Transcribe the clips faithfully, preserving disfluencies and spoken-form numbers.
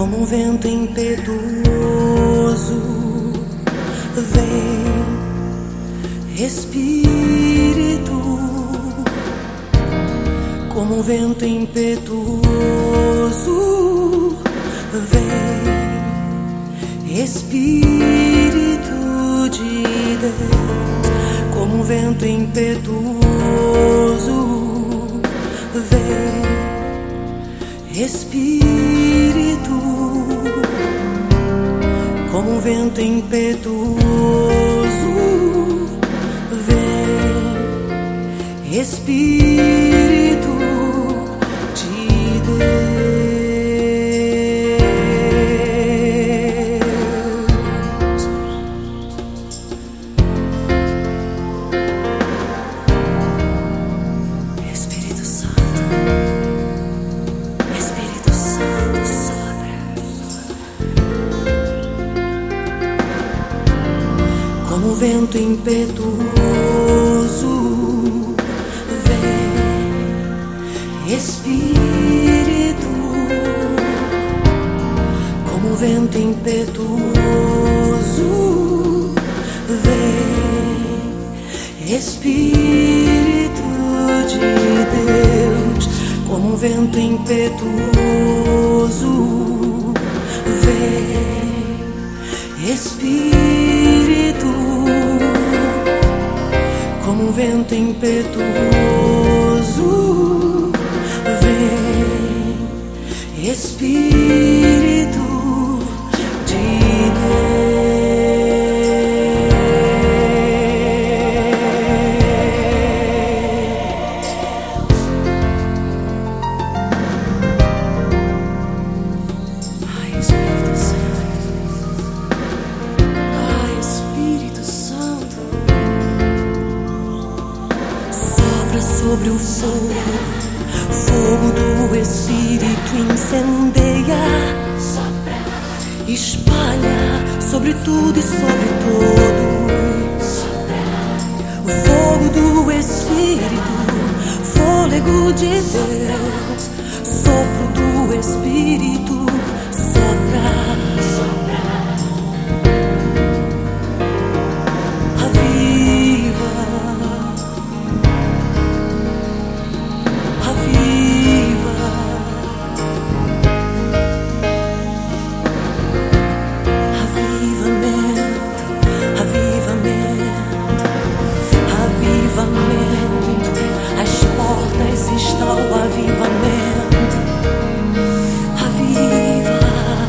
como um vento impetuoso, vem, Espírito, como um vento impetuoso, vem, Espírito de Deus, como um vento impetuoso, vem, Espírito, como um vento impetuoso, vem, Espírito de Deus. Espírito Santo, Espírito Santo, sopra, como um vento impetuoso, Espírito, como um vento impetuoso, vem, Espírito de Deus, como um vento impetuoso, vem, Espírito, como um vento impetuoso, vem, Espírito de Deus. Ai, Espírito Santo, ai, Espírito Santo, sopra sobre o fogo. Fogo do Espírito incendeia, espalha sobre tudo e sobre todos. O fogo do Espírito, fôlego de Deus, sopro do Espírito, sopra, sopra, aviva, as portas está o avivamento. Aviva,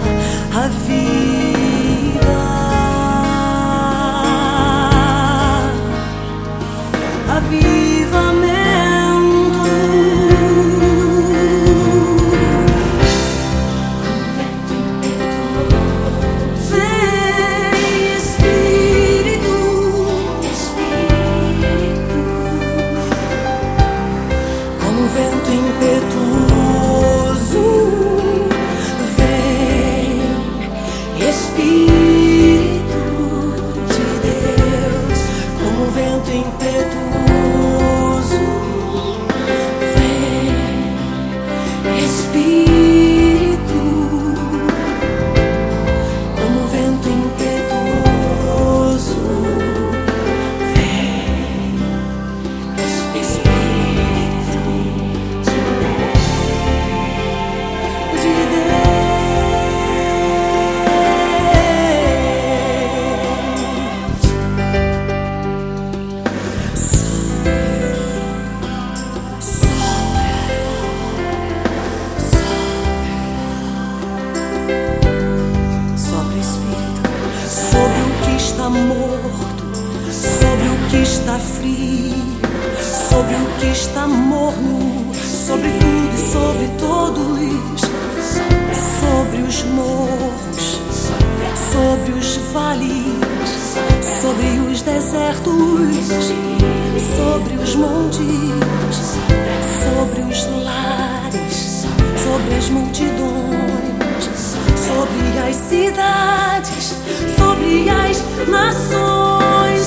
aviva, avivamento. Vem, Espírito, Espírito, como um vento impetuoso, vem, Espírito de Deus, como um vento impetuoso, vem, Espírito, como um vento impetuoso, vem, Espírito de morto, sobre o que está frio, sobre o que está morno, sobre tudo e sobre todos, sobre os morros, sobre os vales, sobre os desertos, sobre os montes, sobre os lares, sobre as multidões, sobre as cidades, sobre as nações,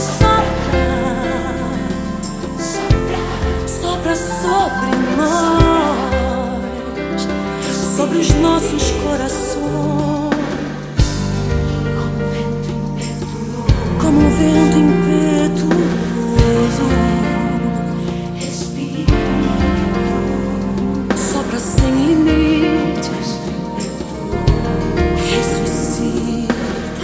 sopra, sopra sobre nós, sobre os nossos corações. sem limites. Ressuscita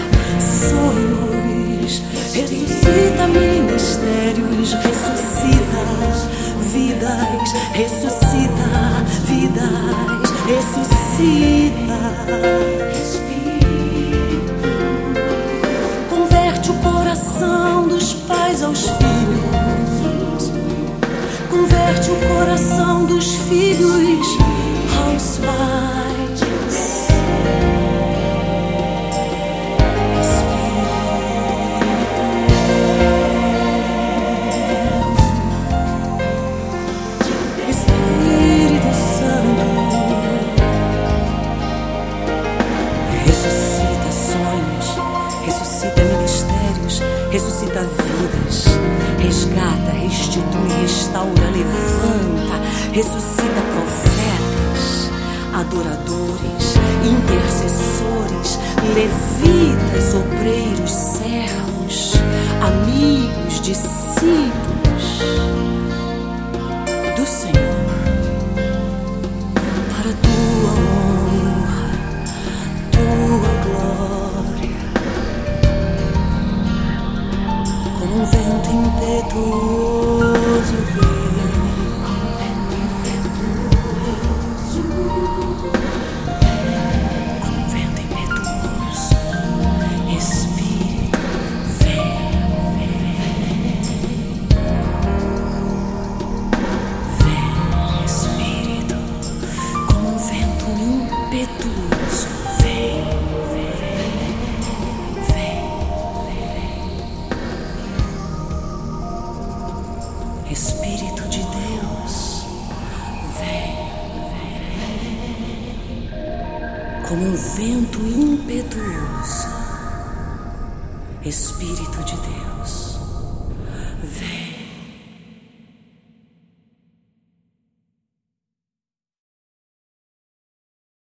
sonhos, ressuscita ministérios, ressuscita vidas, ressuscita vidas, ressuscita. Converte o coração dos pais aos filhos, converte o coração dos filhos aos pais. Espírito Santo, ressuscita sonhos, ressuscita ministérios, ressuscita vidas, resgata, restitui, restaura, levanta, ressuscita profetas, adoradores, intercessores, levitas, obreiros, servos, amigos, discípulos do Senhor, para tua honra, tua glória, como um vento impetuoso vem. Espírito de Deus, vem, como um vento impetuoso. Espírito de Deus.